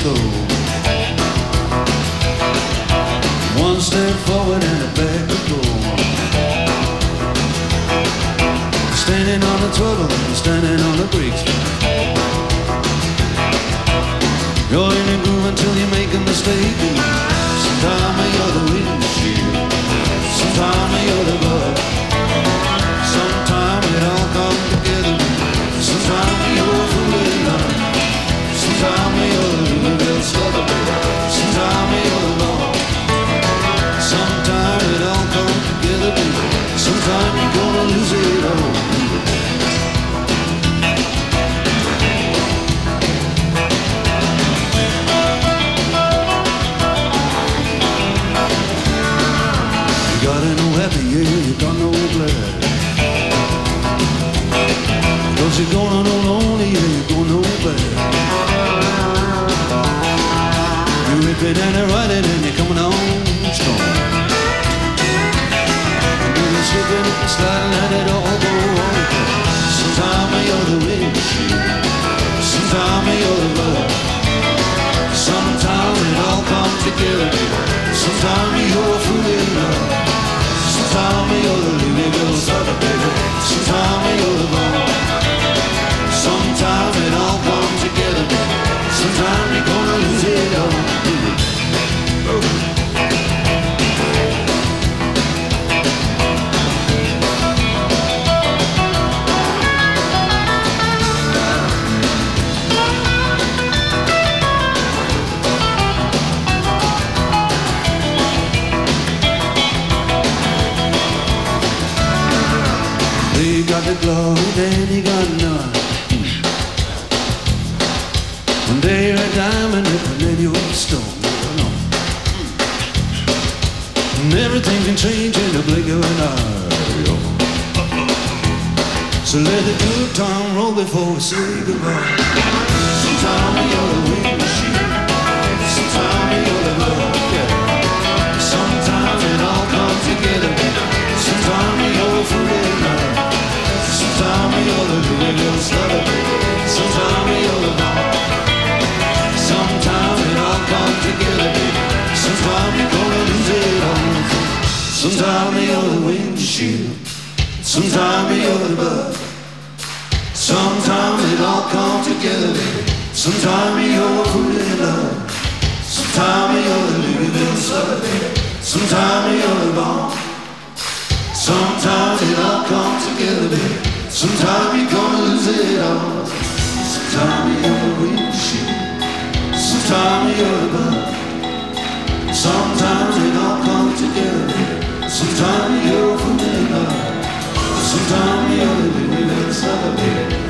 slow. One step forward and a back to go. Standing on the throttle and standing on the brakes. You're in a groove until you make a mistake. Sometimes you're the windshield, sometimes you're the bug. Sometimes it all comes together. Sometimes you're fooling love. Sometimes you're the Louisville Slugger. Sometimes you're the law. Sometimes it all comes together. Sometimes you're gonna lose it all. You gotta know happy, yeah, you gotta know glad. Cause you're gonna know lonely, yeah, you're gonna know bad. You're ripping and you're riding and you're coming on strong. You're slipping and sliding and it all go on. Sometimes you're the windshield, sometimes you're the rudder. Sometimes it all comes together. Sometimes you're fooling love. Sometimes you're the Louisville Slugger, baby. Sometimes you're the ball. Sometimes it all comes together. Sometimes you're gonna lose it all. You got the glory, then you got none. One day you're a diamond, and then you're a stone. And everything can change in a blink of an eye. So let the good time roll before we say goodbye. Sometimes you're the windshield, sometimes you're the love. Sometimes it all comes together. Sometimes you're fooling love. Sometimes you're the Louisville Slugger. Sometimes you're the ball. Sometimes it all comes together. Sometimes you're gonna lose it all. Sometimes you're the windshield. Sometimes you're the bug. Sometimes it all comes together. Sometimes you're fooling love. Sometimes you're the Louisville Slugger. Sometimes you're the ball. Sometimes it all comes together, baby. Sometimes you're gonna lose it all. Sometimes you're the windshield. Sometimes you're the bug. Sometimes it all comes together, baby. Sometimes you're fooling love. Sometimes you're the Louisville Slugger, baby.